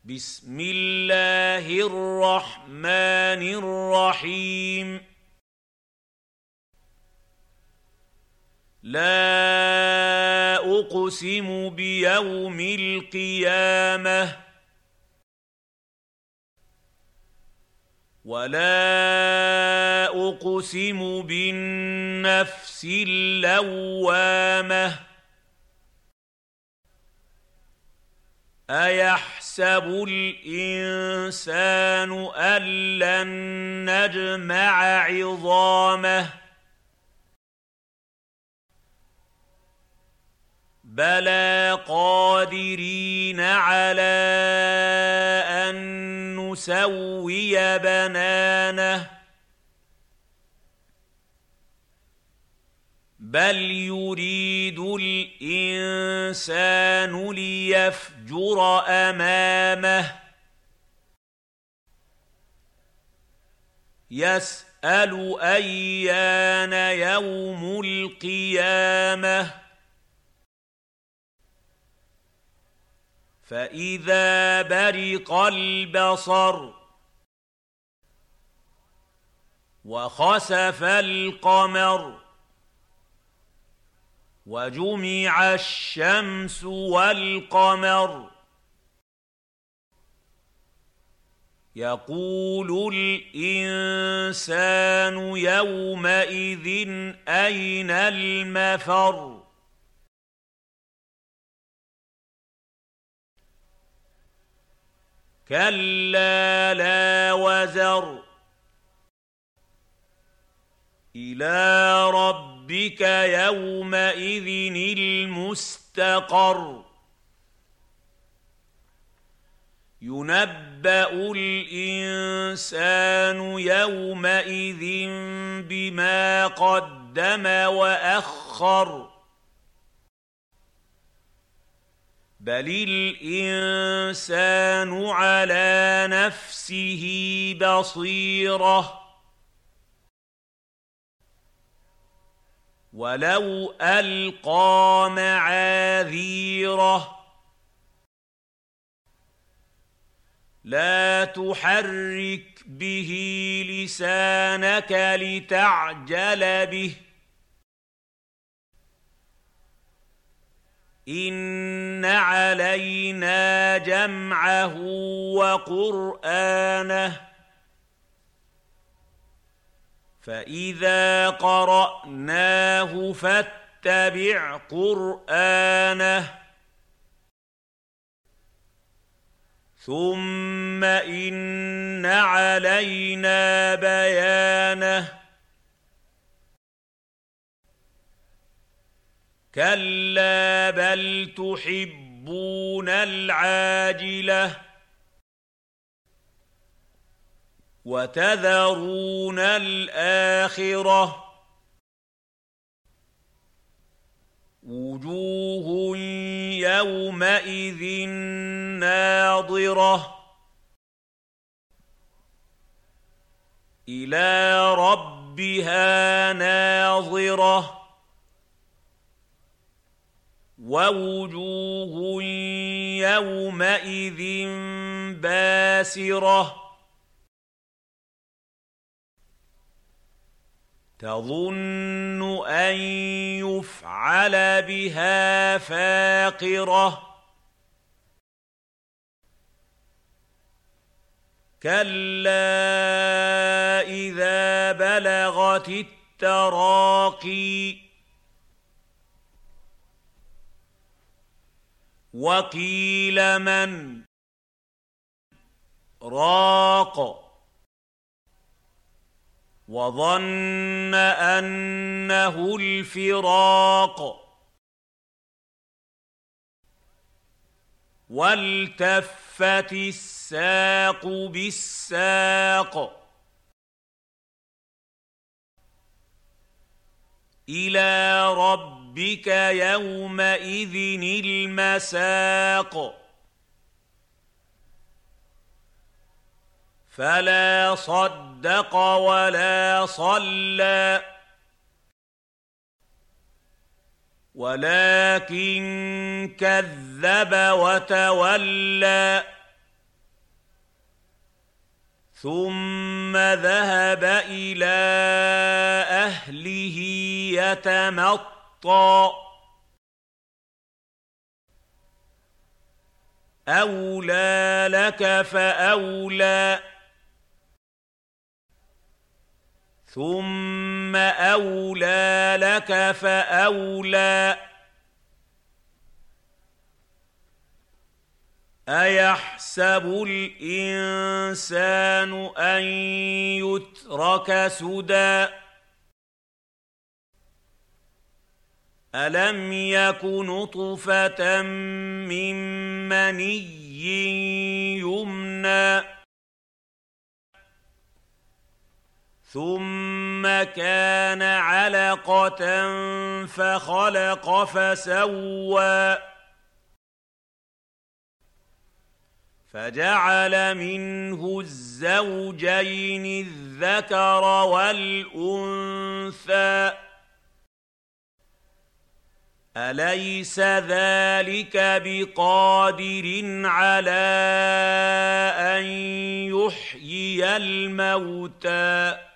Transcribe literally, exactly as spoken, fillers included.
بسم الله الرحمن الرحيم لا أقسم بيوم القيامة ولا أقسم بالنفس اللوامة أيحسب الإنسان أن لن نجمع عظامه بلى قادرين على أن نسوي بنانه بل يريد الإنسان ليفجر أمامه يسأل أيان يوم القيامة فإذا برق البصر وخسف القمر وجمع الشمس والقمر يقول الإنسان يومئذ أين المفر كلا لا وزر إلى ربك يومئذ المستقر ينبأ الإنسان يومئذ بما قدم وأخر بل الإنسان على نفسه بصيرة ولو ألقى معاذيره لا تحرك به لسانك لتعجل به إن علينا جمعه وقرآنه فإذا قرأناه فاتبع قرآنه ثم إن علينا بيانه كلا بل تحبون العاجلة وتذرون الآخرة وجوه يومئذ ناظرة إلى ربها ناظرة ووجوه يومئذ باسرة تظن أن يفعل بها فاقرة كلا إذا بلغت التراقي وقيل من راق وظن أنه الفراق والتفت الساق بالساق إلى ربك يومئذ المساق فلا صدق ولا صلى ولكن كذب وتولى ثم ذهب إلى أهله يتمطى أولى لك فأولى ثم أولى لك فأولى أيحسب الإنسان أن يترك سدى ألم يك نطفة من مني يمنى ثم كان علقة فخلق فسوى فجعل منه الزوجين الذكر والأنثى أليس ذلك بقادر على أن يحيي الموتى